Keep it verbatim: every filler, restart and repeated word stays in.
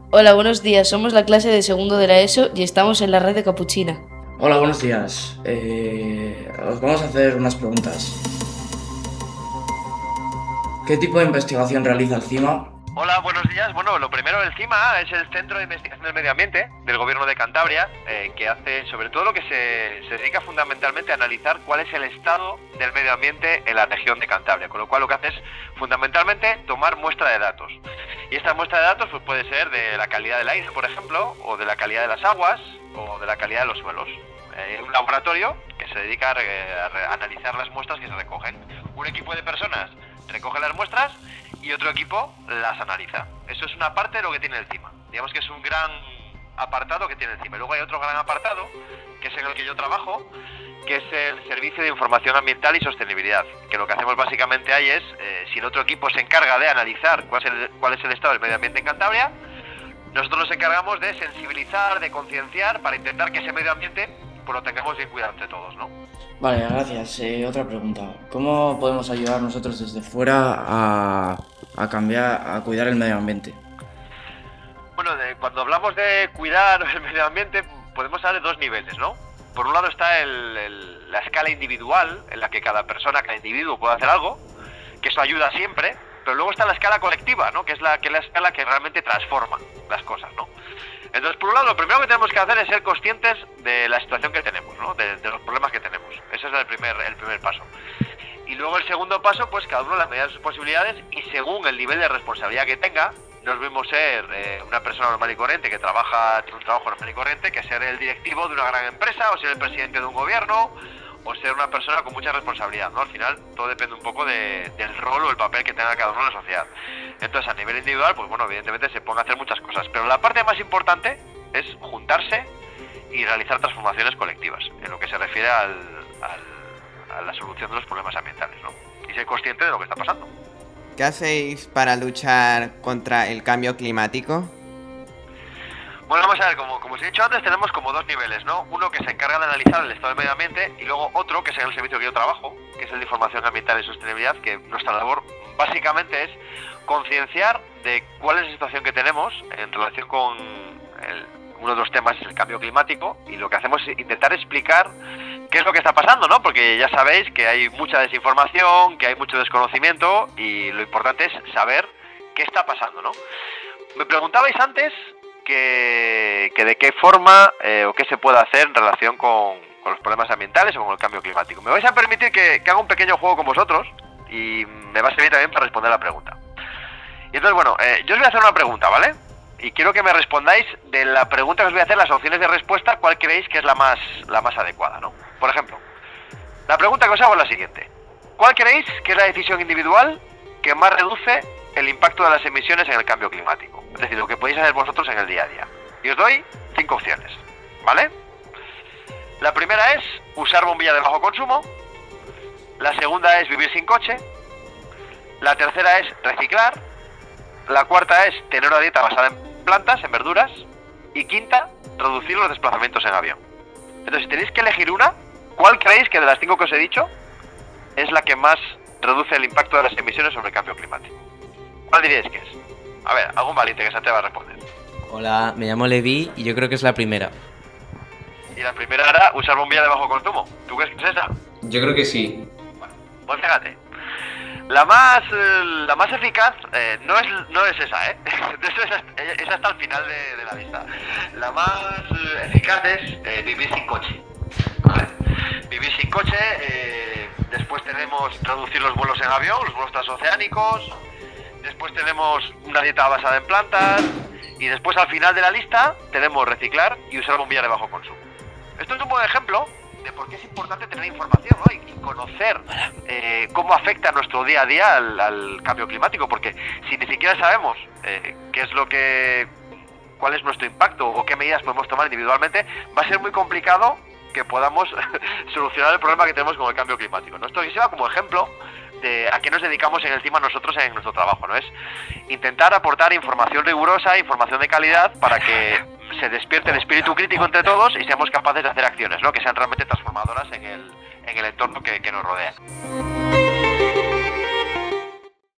Hola, buenos días. Somos la clase de segundo de la ESO y estamos en la red de Capuchina. Hola, buenos días. Eh, os vamos a hacer unas preguntas. ¿Qué tipo de investigación realiza el CIMA? Hola, buenos días. Bueno, lo primero, el CIMA es el Centro de Investigación del Medio Ambiente del Gobierno de Cantabria, eh, que hace sobre todo lo que se, se dedica fundamentalmente a analizar cuál es el estado del medio ambiente en la región de Cantabria, con lo cual lo que hace es fundamentalmente tomar muestra de datos. Y esta muestra de datos pues, puede ser de la calidad del aire, por ejemplo, o de la calidad de las aguas, o de la calidad de los suelos. Eh, un laboratorio que se dedica a, eh, a analizar las muestras que se recogen. Un equipo de personas recoge las muestras y otro equipo las analiza. Eso es una parte de lo que tiene el CIMA. Digamos que es un gran apartado que tiene el CIMA. Y luego hay otro gran apartado, que es en el que yo trabajo, que es el Servicio de Información Ambiental y Sostenibilidad. Que lo que hacemos básicamente ahí es, eh, si el otro equipo se encarga de analizar cuál es, el, cuál es el estado del medio ambiente en Cantabria, nosotros nos encargamos de sensibilizar, de concienciar, para intentar que ese medio ambiente pues, lo tengamos bien cuidado entre todos, ¿no? Vale, gracias. Eh, otra pregunta. ¿Cómo podemos ayudar nosotros desde fuera a, a cambiar, a cuidar el medio ambiente? Bueno, de, cuando hablamos de cuidar el medio ambiente, podemos hablar de dos niveles, ¿no? Por un lado está el, el, la escala individual, en la que cada persona, cada individuo puede hacer algo, que eso ayuda siempre, pero luego está la escala colectiva, ¿no? Que es la, que es la escala que realmente transforma las cosas, ¿no? Entonces, por un lado, lo primero que tenemos que hacer es ser conscientes de la situación que tenemos, ¿no? De, de los problemas que tenemos. Ese es el primer, el primer paso. Y luego el segundo paso, pues cada uno a la medida de sus posibilidades y según el nivel de responsabilidad que tenga, no es mismo ser eh, una persona normal y corriente que trabaja, tiene un trabajo normal y corriente, que ser el directivo de una gran empresa o ser el presidente de un gobierno o ser una persona con mucha responsabilidad, ¿no? Al final todo depende un poco de, del rol o el papel que tenga cada uno en la sociedad. Entonces a nivel individual, pues bueno, evidentemente se pueden hacer muchas cosas, pero la parte más importante es juntarse y realizar transformaciones colectivas en lo que se refiere al, al, a la solución de los problemas ambientales, ¿no? Y ser consciente de lo que está pasando. ¿Qué hacéis para luchar contra el cambio climático? Bueno, vamos a ver, como, como os he dicho antes, tenemos como dos niveles, ¿no? Uno que se encarga de analizar el estado del medio ambiente y luego otro que es en el servicio que yo trabajo, que es el de información ambiental y sostenibilidad, que nuestra labor básicamente es concienciar de cuál es la situación que tenemos en relación con el, uno de los temas es el cambio climático y lo que hacemos es intentar explicar qué es lo que está pasando, ¿no? Porque ya sabéis que hay mucha desinformación, que hay mucho desconocimiento y lo importante es saber qué está pasando, ¿no? Me preguntabais antes que, que de qué forma eh, o qué se puede hacer en relación con, con los problemas ambientales o con el cambio climático. Me vais a permitir que, que haga un pequeño juego con vosotros y me va a servir también para responder la pregunta. Y entonces, bueno, eh, yo os voy a hacer una pregunta, ¿vale? Y quiero que me respondáis de la pregunta que os voy a hacer, las opciones de respuesta, cuál creéis que es la más, la más adecuada, ¿no? Por ejemplo, la pregunta que os hago es la siguiente. ¿Cuál creéis que es la decisión individual que más reduce el impacto de las emisiones en el cambio climático? Es decir, lo que podéis hacer vosotros en el día a día. Y os doy cinco opciones, ¿vale? La primera es usar bombilla de bajo consumo. La segunda es vivir sin coche. La tercera es reciclar. La cuarta es tener una dieta basada en plantas, en verduras. Y quinta, reducir los desplazamientos en avión. Entonces, si tenéis que elegir una, ¿cuál creéis que de las cinco que os he dicho es la que más reduce el impacto de las emisiones sobre el cambio climático? ¿Cuál diríais que es? A ver, algún valiente que se atreva a responder. Hola, me llamo Levi y yo creo que es la primera. Y la primera era usar bombilla de bajo consumo. ¿Tú crees que es esa? Yo creo que sí. Bueno, pues fíjate. La más eh, la más eficaz eh, no es no es esa, ¿eh? Esa, esa está al final de, de la lista. La más eh, eficaz es eh, vivir sin coche. ¿Vale? Vivir sin coche, eh, después tenemos reducir los vuelos en avión, los vuelos transoceánicos, después tenemos una dieta basada en plantas y después al final de la lista tenemos reciclar y usar bombilla de bajo consumo. Esto es un buen ejemplo de por qué es importante tener información, ¿no? y, y conocer eh, cómo afecta nuestro día a día al, al cambio climático, porque si ni siquiera sabemos eh, qué es lo que, cuál es nuestro impacto o qué medidas podemos tomar individualmente, va a ser muy complicado que podamos solucionar el problema que tenemos con el cambio climático, ¿no? Esto sirva como ejemplo de a qué nos dedicamos en el CIMA nosotros en nuestro trabajo, ¿no? Es intentar aportar información rigurosa, información de calidad para que se despierte el espíritu crítico entre todos y seamos capaces de hacer acciones, ¿no? Que sean realmente transformadoras en el, en el entorno que, que nos rodea.